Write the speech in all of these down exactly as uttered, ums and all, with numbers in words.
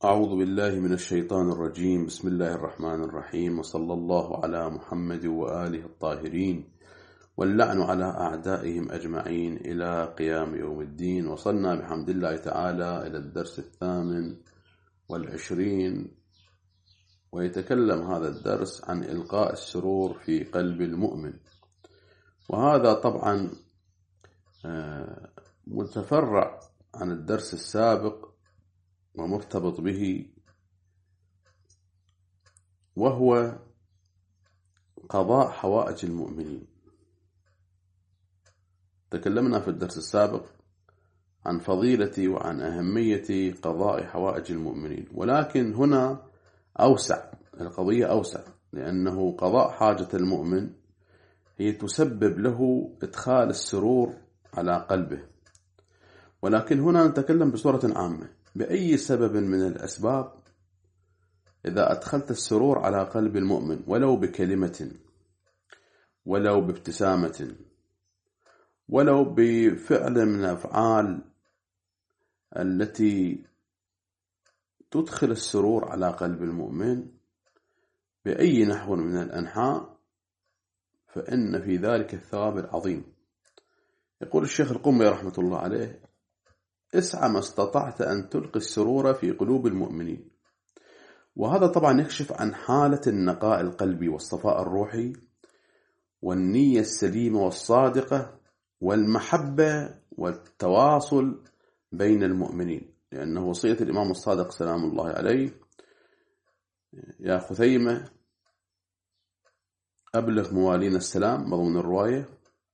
أعوذ بالله من الشيطان الرجيم. بسم الله الرحمن الرحيم، وصلى الله على محمد وآله الطاهرين، واللعن على أعدائهم أجمعين إلى قيام يوم الدين. وصلنا بحمد الله تعالى إلى الدرس الثامن والعشرين، ويتكلم هذا الدرس عن إلقاء السرور في قلب المؤمن. وهذا طبعا متفرع عن الدرس السابق ومرتبط به، وهو قضاء حوائج المؤمنين. تكلمنا في الدرس السابق عن فضيلة وعن أهمية قضاء حوائج المؤمنين، ولكن هنا أوسع، القضية أوسع، لأنه قضاء حاجة المؤمن هي تسبب له إدخال السرور على قلبه. ولكن هنا نتكلم بصورة عامة، بأي سبب من الأسباب إذا أدخلت السرور على قلب المؤمن، ولو بكلمة، ولو بابتسامة، ولو بفعل من الأفعال التي تدخل السرور على قلب المؤمن بأي نحو من الأنحاء، فإن في ذلك الثواب العظيم. يقول الشيخ القمي رحمة الله عليه: اسعى ما استطعت أن تلقي السرور في قلوب المؤمنين. وهذا طبعا يكشف عن حالة النقاء القلبي والصفاء الروحي والنية السليمة والصادقة والمحبة والتواصل بين المؤمنين، لأنه وصية الإمام الصادق سلام الله عليه: يا خثيمة أبلغ موالين السلام، مضمون الرواية.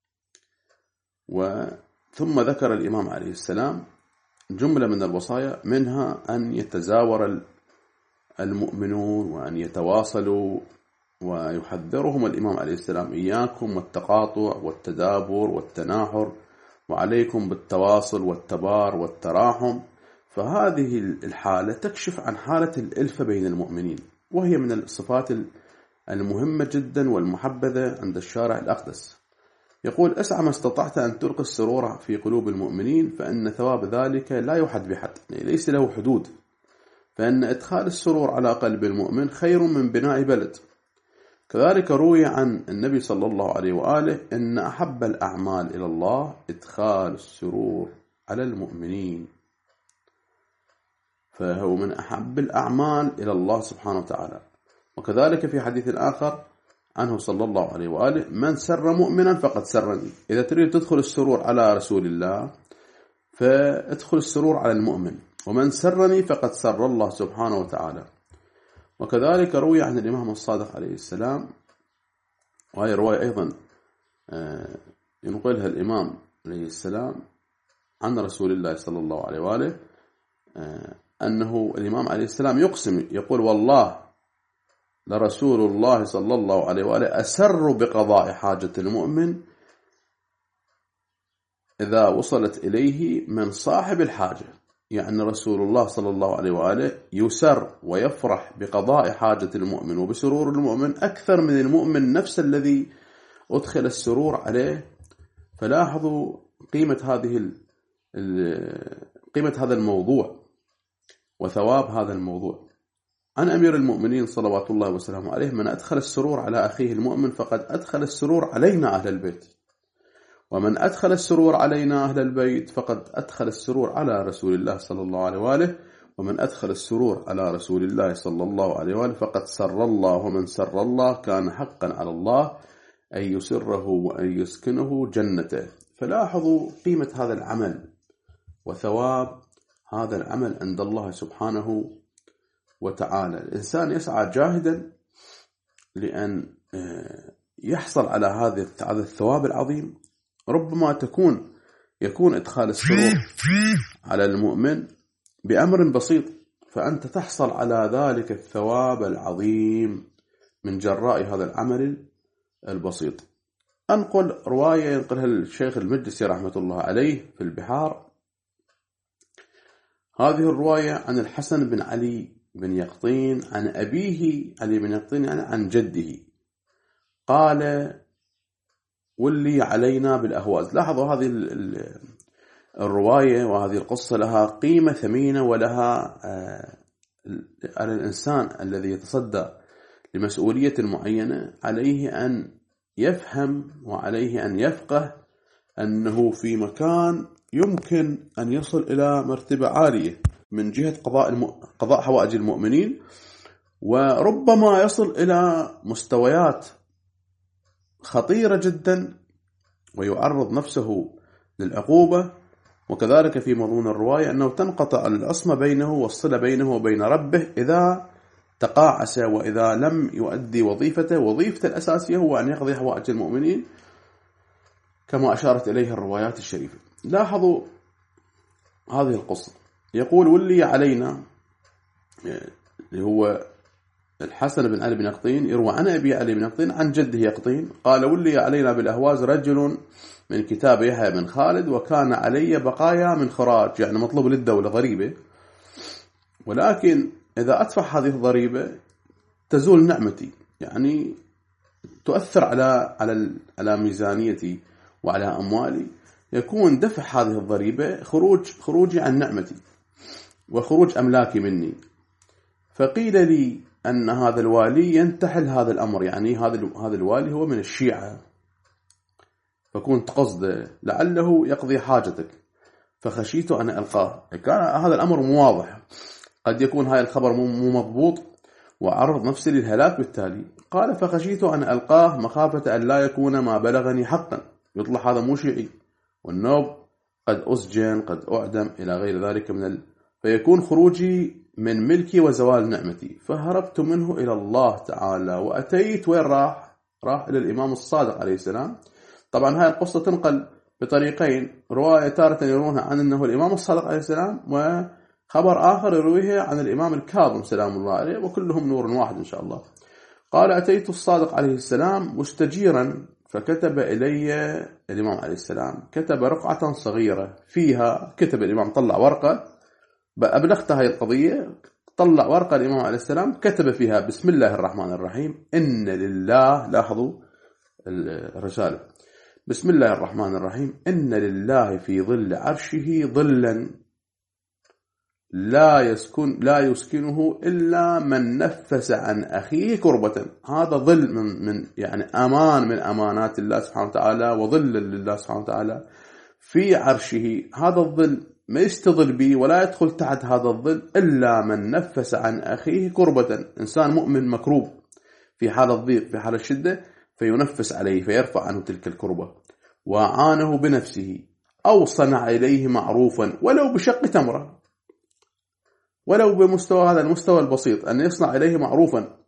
وثم ذكر الإمام عليه السلام جملة من الوصايا، منها أن يتزاور المؤمنون وأن يتواصلوا، ويحذرهم الإمام عليه السلام: إياكم والتقاطع والتدابر والتناحر، وعليكم بالتواصل والتبار والتراحم. فهذه الحالة تكشف عن حالة الألفة بين المؤمنين، وهي من الصفات المهمة جدا والمحبذة عند الشارع الأقدس. يقول: اسعى ما استطعت أن تلقي السرور في قلوب المؤمنين، فإن ثواب ذلك لا يحد بحد، يعني ليس له حدود. فإن إدخال السرور على قلب المؤمن خير من بناء بلد. كذلك روي عن النبي صلى الله عليه وآله إن أحب الأعمال إلى الله إدخال السرور على المؤمنين، فهو من أحب الأعمال إلى الله سبحانه وتعالى. وكذلك في حديث آخر عنه صلى الله عليه وآله: من سر مؤمنا فقد سرني. إذا تريد تدخل السرور على رسول الله فادخل السرور على المؤمن، ومن سرني فقد سر الله سبحانه وتعالى. وكذلك روي عن الإمام الصادق عليه السلام، وهي رواية أيضا ينقلها الإمام عليه السلام عن رسول الله صلى الله عليه وآله، أنه الإمام عليه السلام يقسم يقول: والله لرسول الله صلى الله عليه وآله أسر بقضاء حاجة المؤمن إذا وصلت إليه من صاحب الحاجة. يعني رسول الله صلى الله عليه وآله يسر ويفرح بقضاء حاجة المؤمن وبسرور المؤمن أكثر من المؤمن نفسه الذي أدخل السرور عليه. فلاحظوا قيمة هذه قيمة هذا الموضوع وثواب هذا الموضوع. عن أمير المؤمنين صلوات الله وسلامه عليه: من أدخل السرور على أخيه المؤمن فقد أدخل السرور علينا أهل البيت، ومن أدخل السرور علينا أهل البيت فقد أدخل السرور على رسول الله صلى الله عليه وآله، ومن أدخل السرور على رسول الله صلى الله عليه وآله فقد سر الله، ومن سر الله كان حقا على الله أن يسره وأن يسكنه جنته. فلاحظوا قيمة هذا العمل وثواب هذا العمل عند الله سبحانه وتعالى. الإنسان يسعى جاهدا لأن يحصل على هذا الثواب العظيم. ربما تكون يكون إدخال السرور على المؤمن بأمر بسيط، فأنت تحصل على ذلك الثواب العظيم من جراء هذا العمل البسيط. أنقل رواية ينقلها الشيخ المجلسي رحمة الله عليه في البحار. هذه الرواية عن الحسن بن علي بن يقطين عن أبيه علي بن يقطين، يعني عن جده، قال: ولي علينا بالأهواز. لاحظوا هذه الرواية وهذه القصة لها قيمة ثمينة ولها على الإنسان الذي يتصدى لمسؤولية معينة عليه أن يفهم وعليه أن يفقه أنه في مكان يمكن أن يصل إلى مرتبة عالية من جهة قضاء الم... قضاء حوائج المؤمنين، وربما يصل إلى مستويات خطيرة جدا ويعرض نفسه للعقوبة. وكذلك في مضمون الرواية أنه تنقطع العصمة بينه والصلة بينه وبين ربه إذا تقاعس وإذا لم يؤدي وظيفته. وظيفته الأساسية هو أن يقضي حوائج المؤمنين كما أشارت إليه الروايات الشريفة. لاحظوا هذه القصة. يقول ولي علينا، اللي هو الحسن بن علي بن يقطين يروى عن أبي علي بن يقطين عن جده يقطين قال ولي علينا بالأهواز رجل من كتاب يحيى بن خالد وكان علي بقايا من خراج، يعني مطلوب للدولة ضريبة، ولكن إذا أدفع هذه الضريبة تزول نعمتي، يعني تؤثر على على على ميزانيتي وعلى أموالي، يكون دفع هذه الضريبة خروج خروجي عن نعمتي وخروج أملاكي مني. فقيل لي أن هذا الوالي ينتحل هذا الأمر، يعني هذا هذا الوالي هو من الشيعة، فكنت قصده لعله يقضي حاجتك، فخشيت أن ألقاه. كان هذا الأمر مو واضح، قد يكون هاي الخبر مو مضبوط وعرض نفسي للهلاك بالتالي. قال فخشيت أن ألقاه مخافة أن لا يكون ما بلغني حقا، يطلع هذا مو شيعي والنوب قد أسجن قد أعدم إلى غير ذلك من ال... فيكون خروجي من ملكي وزوال نعمتي. فهربت منه إلى الله تعالى وأتيت، وين راح؟ راح إلى الإمام الصادق عليه السلام. طبعا هاي القصة تنقل بطريقين، رواية تارة يروونها عن أنه الإمام الصادق عليه السلام، وخبر آخر يرويه عن الإمام الكاظم سلام الله عليه، وكلهم نور واحد إن شاء الله. قال أتيت الصادق عليه السلام مستجيرا فكتب إلي الإمام عليه السلام، كتب رقعة صغيرة فيها، كتب الإمام طلع ورقة، أبلغت هاي القضية، طلع ورقة الإمام عليه السلام كتب فيها بسم الله الرحمن الرحيم إن لله، لاحظوا الرسالة، بسم الله الرحمن الرحيم إن لله في ظل عرشه ظلا لا يسكن لا يسكنه إلا من نفس عن أخيه كربة. هذا ظل من, من يعني أمان من أمانات الله سبحانه وتعالى، وظل لله سبحانه وتعالى في عرشه. هذا الظل ما يستظل به ولا يدخل تحت هذا الظل إلا من نفس عن أخيه كربة. إنسان مؤمن مكروب في حال الضيق في حال الشدة فينفس عليه فيرفع عنه تلك الكربة، وعانه بنفسه أو صنع إليه معروفا ولو بشق تمرة، ولو بمستوى هذا المستوى البسيط أن يصنع إليه معروفا،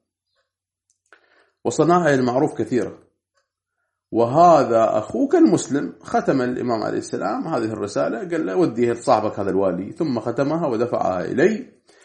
وصناعة المعروف كثيرة. وهذا أخوك المسلم. ختم الإمام عليه السلام هذه الرسالة، قال له وديه لصاحبك هذا الوالي، ثم ختمها ودفعها إلي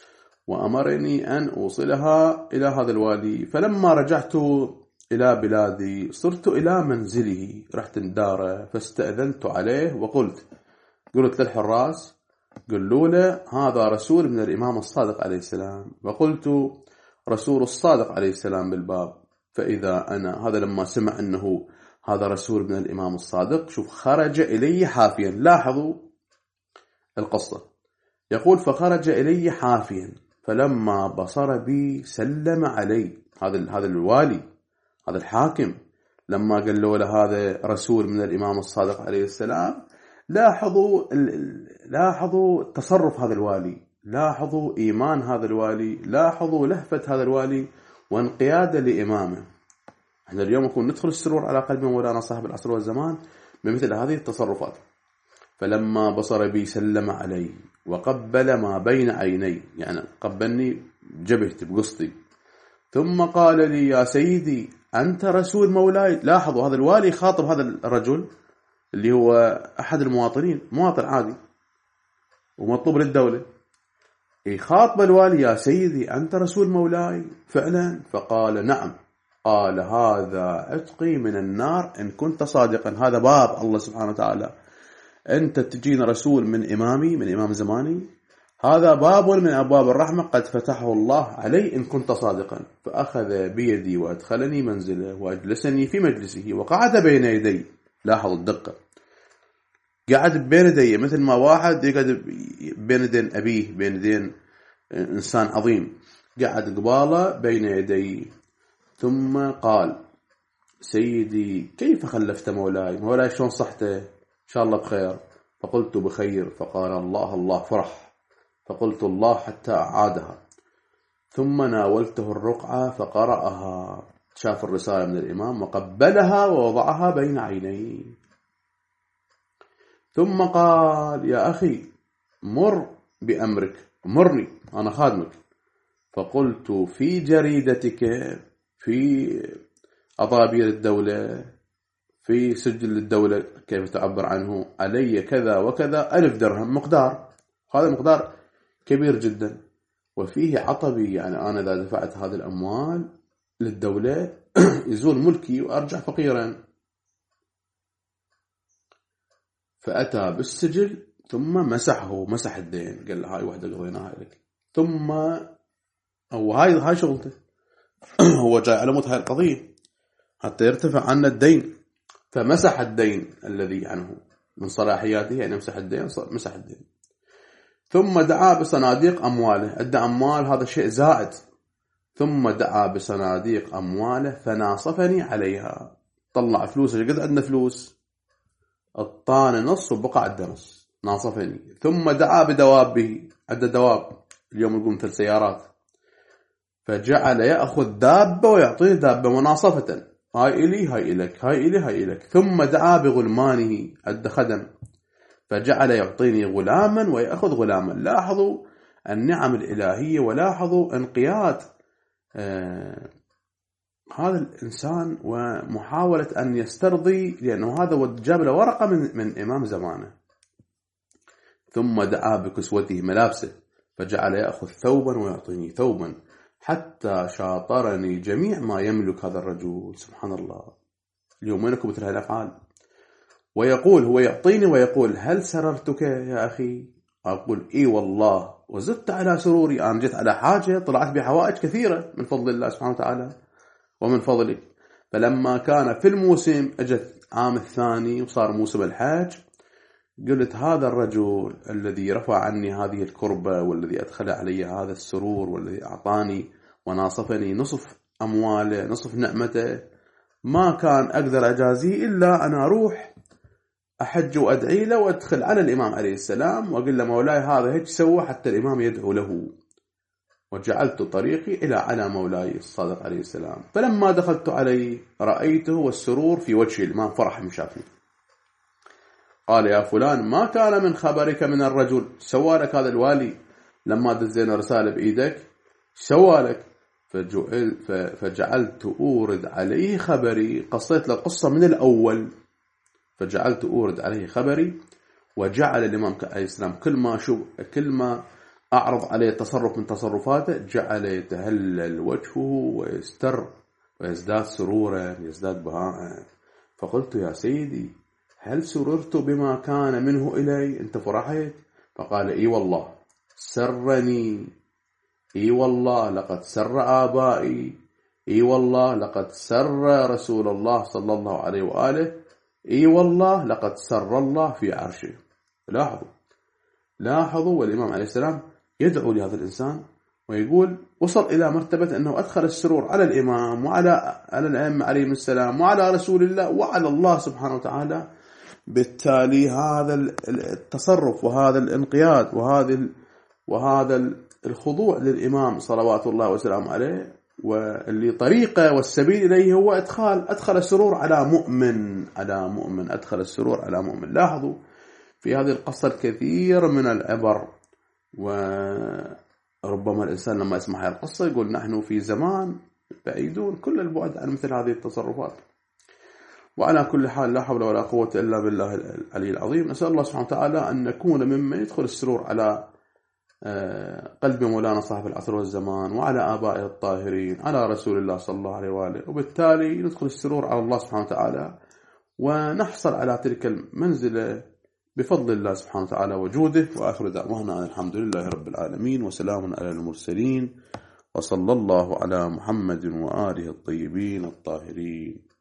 وأمرني أن أوصلها إلى هذا الوالي. فلما رجعت إلى بلادي صرت إلى منزله، رحت نداره فاستأذنت عليه وقلت قلت للحراس قالوا له هذا رسول من الإمام الصادق عليه السلام، وقلت رسول الصادق عليه السلام بالباب. فإذا أنا هذا لما سمع أنه هذا رسول من الإمام الصادق، شوف خرج إلي حافيا. لاحظوا القصة، يقول فخرج إلي حافيا فلما بصر بي سلم علي. هذا هذا الوالي هذا الحاكم لما قال له هذا رسول من الإمام الصادق عليه السلام، لاحظوا لاحظوا تصرف هذا الوالي، لاحظوا إيمان هذا الوالي، لاحظوا لهفة هذا الوالي وانقياده لإمامه. احنا اليوم نكون ندخل السرور على قلب مولانا صاحب العصر والزمان بمثل هذه التصرفات. فلما بصر بي سلم علي وقبل ما بين عيني، يعني قبلني جبهتي بقصتي، ثم قال لي يا سيدي أنت رسول مولاي. لاحظوا هذا الوالي خاطب هذا الرجل اللي هو أحد المواطنين، مواطن عادي ومطلوب للدولة، يخاطب الوالي يا سيدي أنت رسول مولاي فعلا؟ فقال نعم. قال هذا عتقي من النار إن كنت صادقا. هذا باب الله سبحانه وتعالى، أنت تجينا رسول من إمامي من إمام زماني، هذا باب من أبواب الرحمة قد فتحه الله علي إن كنت صادقا. فأخذ بيدي وأدخلني منزله وأجلسني في مجلسه وقعد بين يدي. لاحظوا الدقة، قعد بين يدي مثل ما واحد يقعد بين يدين أبيه بين يدين إنسان عظيم، قعد قباله بين يديه ثم قال: سيدي كيف خلفت مولاي؟ مولاي شلون صحته؟ إن شاء الله بخير. فقلت: بخير. فقال: الله الله فرح. فقلت: الله حتى أعادها. ثم ناولته الرقعة فقرأها، شاف الرسالة من الإمام وقبلها ووضعها بين عينيه، ثم قال: يا أخي مر بأمرك، مرني أنا خادمك. فقلت: في جريدتك، في أطابير الدولة، في سجل الدولة كيف تعبر عنه، علي كذا وكذا ألف درهم مقدار، هذا مقدار كبير جدا، وفيه عطبي، يعني أنا إذا دفعت هذه الأموال للدولة يزول ملكي وأرجع فقيرا. فأتى بالسجل ثم مسحه، مسح الدين، قال له: هاي وحدة قضيناها لك. ثم أو هاي هاي شغلته هو جاي على مود هاي القضية حتى يرتفع عنا الدين، فمسح الدين الذي عنه من صلاحياته، يعني مسح الدين، مسح الدين. ثم دعا بصناديق أمواله، أدى أموال، هذا شيء زائد. ثم دعا بصناديق أمواله فناصفني عليها، طلع فلوس، قد عندنا فلوس، الطانة نص وبقى عندنا نص، ناصفني. ثم دعا بدوابه، عدى دواب، اليوم يقول مثل سيارات، فجعل يأخذ دابة ويعطيه دابة مناصفة، هاي إلي هاي إلك، هاي إلي هاي إلك. ثم دعا بغلمانه، عد خدم، فجعل يعطيني غلاما ويأخذ غلاما. لاحظوا النعم الإلهية، ولاحظوا انقياد آه هذا الإنسان ومحاولة أن يسترضي، لأنه هذا جاب له ورقة من, من إمام زمانه. ثم دعا بكسوته، ملابسه، فجعل يأخذ ثوبا ويعطيني ثوبا، حتى شاطرني جميع ما يملك هذا الرجل. سبحان الله، اليوم وينكم مثل هذه الأفعال؟ ويقول، هو يعطيني ويقول: هل سررتك يا أخي؟ أقول: إي والله، وزدت على سروري، أنا جيت على حاجة، طلعت بحوائج كثيرة من فضل الله سبحانه وتعالى ومن فضلك. فلما كان في الموسم، أجت عام الثاني وصار موسم الحج، قلت: هذا الرجل الذي رفع عني هذه الكربة، والذي أدخل علي هذا السرور، والذي أعطاني وناصفني نصف أمواله، نصف نعمته، ما كان أقدر أجازيه إلا أنا أروح أحج وأدعي له وأدخل على الإمام عليه السلام وأقول له: مولاي هذا هيك سوى حتى الإمام يدعو له. وجعلت طريقي إلى على مولاي الصادق عليه السلام. فلما دخلت عليه رأيته والسرور في وجه الإمام، فرح مشافي. قال: يا فلان، ما كان من خبرك من الرجل؟ سوى لك هذا الوالي لما دزينا رسالة بإيدك؟ سوى لك؟ فجعلت أورد عليه خبري، قصيت له قصة من الأول، فجعلت أورد عليه خبري. وجعل الإمام عليه السلام كل ما شو كل ما أعرض عليه تصرف من تصرفاته جعل يتهلل وجهه ويستر ويزداد سرورا، يزداد بهاء. فقلت: يا سيدي، هل سررت بما كان منه إلي؟ أنت فرحت؟ فقال: إي والله سرني، إي والله لقد سر آبائي، إي والله لقد سر رسول الله صلى الله عليه وآله، إي والله لقد سر الله في عرشه. لاحظوا لاحظوا والإمام عليه السلام يدعو لهذا الإنسان ويقول: وصل إلى مرتبة أنه أدخل السرور على الإمام وعلى على الأئمة عليهم السلام وعلى رسول الله وعلى الله سبحانه وتعالى. بالتالي هذا التصرف وهذا الانقياد وهذا وهذا الخضوع للإمام صلوات الله وسلامه عليه، واللي طريقه والسبيل إليه هو أدخال أدخل السرور على مؤمن على مؤمن أدخل السرور على مؤمن. لاحظوا في هذه القصة الكثير من العبر، وربما الإنسان لما يسمع هذه القصة يقول: نحن في زمان بعيدون كل البعد عن مثل هذه التصرفات. وعلى كل حال، لا حول ولا قوة إلا بالله العلي العظيم. نسأل الله سبحانه وتعالى أن نكون ممن يدخل السرور على قلب مولانا صاحب العصر والزمان، وعلى آبائه الطاهرين، على رسول الله صلى الله عليه وآله، وبالتالي ندخل السرور على الله سبحانه وتعالى ونحصل على تلك المنزلة بفضل الله سبحانه وتعالى وجوده. وآخر دعوانا الحمد لله رب العالمين، وسلام على المرسلين، وصلى الله على محمد وآله الطيبين الطاهرين.